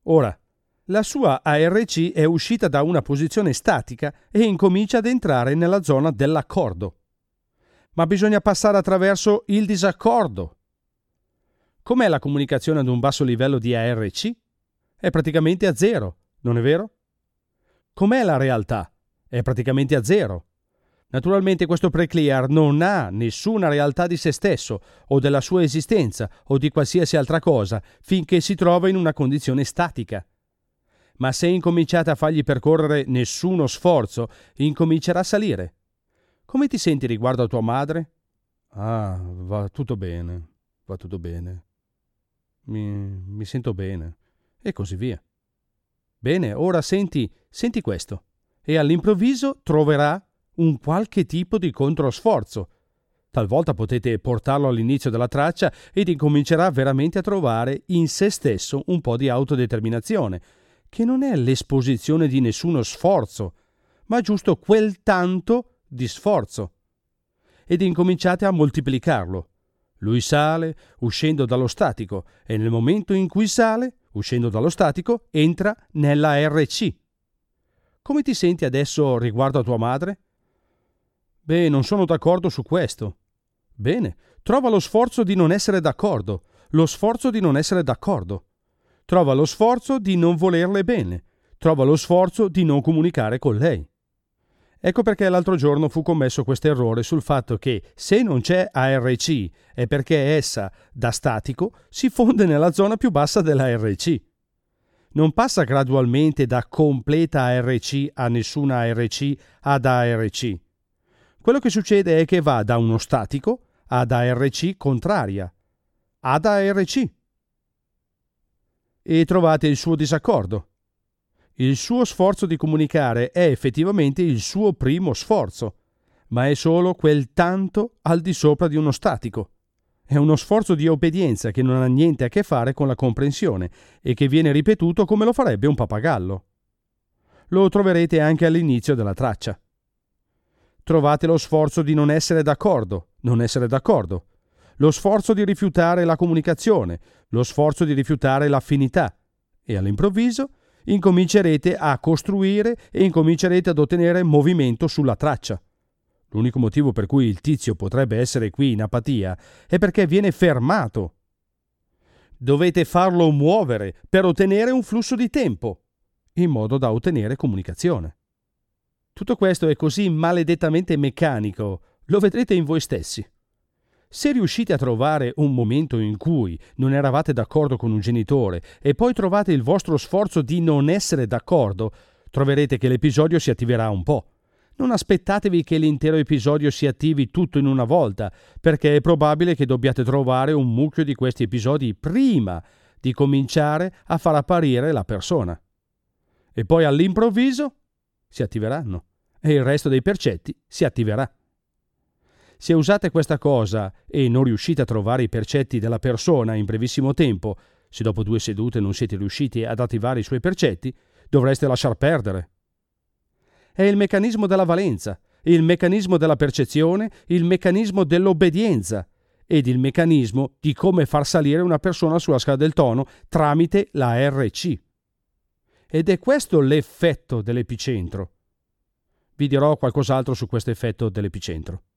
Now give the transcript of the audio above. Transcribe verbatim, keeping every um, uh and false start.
Ora, la sua A R C è uscita da una posizione statica e incomincia ad entrare nella zona dell'accordo. Ma bisogna passare attraverso il disaccordo. Com'è la comunicazione ad un basso livello di A R C? È praticamente a zero, non è vero? Com'è la realtà? È praticamente a zero. Naturalmente questo preclear non ha nessuna realtà di se stesso o della sua esistenza o di qualsiasi altra cosa finché si trova in una condizione statica. Ma se incominciate a fargli percorrere nessuno sforzo, incomincerà a salire. Come ti senti riguardo a tua madre? Ah, va tutto bene, va tutto bene. Mi, mi sento bene. E così via. Bene, ora senti, senti questo. E all'improvviso troverà un qualche tipo di controsforzo. Talvolta potete portarlo all'inizio della traccia ed incomincerà veramente a trovare in se stesso un po' di autodeterminazione, che non è l'esposizione di nessuno sforzo, ma giusto quel tanto di sforzo. Ed incominciate a moltiplicarlo. Lui sale, uscendo dallo statico, e nel momento in cui sale, uscendo dallo statico, entra nella R C. Come ti senti adesso riguardo a tua madre? Beh, non sono d'accordo su questo. Bene, trova lo sforzo di non essere d'accordo, lo sforzo di non essere d'accordo. Trova lo sforzo di non volerle bene, trova lo sforzo di non comunicare con lei. Ecco perché l'altro giorno fu commesso questo errore sul fatto che se non c'è A R C è perché essa, da statico, si fonde nella zona più bassa della R C. Non passa gradualmente da completa A R C a nessuna A R C ad A R C. Quello che succede è che va da uno statico ad A R C contraria, ad A R C. E trovate il suo disaccordo. Il suo sforzo di comunicare è effettivamente il suo primo sforzo, ma è solo quel tanto al di sopra di uno statico. È uno sforzo di obbedienza che non ha niente a che fare con la comprensione e che viene ripetuto come lo farebbe un pappagallo. Lo troverete anche all'inizio della traccia. Trovate lo sforzo di non essere d'accordo, non essere d'accordo, lo sforzo di rifiutare la comunicazione, lo sforzo di rifiutare l'affinità, e all'improvviso incomincerete a costruire e incomincerete ad ottenere movimento sulla traccia. L'unico motivo per cui il tizio potrebbe essere qui in apatia è perché viene fermato. Dovete farlo muovere per ottenere un flusso di tempo, in modo da ottenere comunicazione. Tutto questo è così maledettamente meccanico, lo vedrete in voi stessi. Se riuscite a trovare un momento in cui non eravate d'accordo con un genitore e poi trovate il vostro sforzo di non essere d'accordo, troverete che l'episodio si attiverà un po'. Non aspettatevi che l'intero episodio si attivi tutto in una volta, perché è probabile che dobbiate trovare un mucchio di questi episodi prima di cominciare a far apparire la persona. E poi all'improvviso si attiveranno e il resto dei percetti si attiverà. Se usate questa cosa e non riuscite a trovare i percetti della persona in brevissimo tempo, se dopo due sedute non siete riusciti ad attivare i suoi percetti, dovreste lasciar perdere. È il meccanismo della valenza, il meccanismo della percezione, il meccanismo dell'obbedienza ed il meccanismo di come far salire una persona sulla scala del tono tramite la R C. Ed è questo l'effetto dell'epicentro. Vi dirò qualcos'altro su questo effetto dell'epicentro.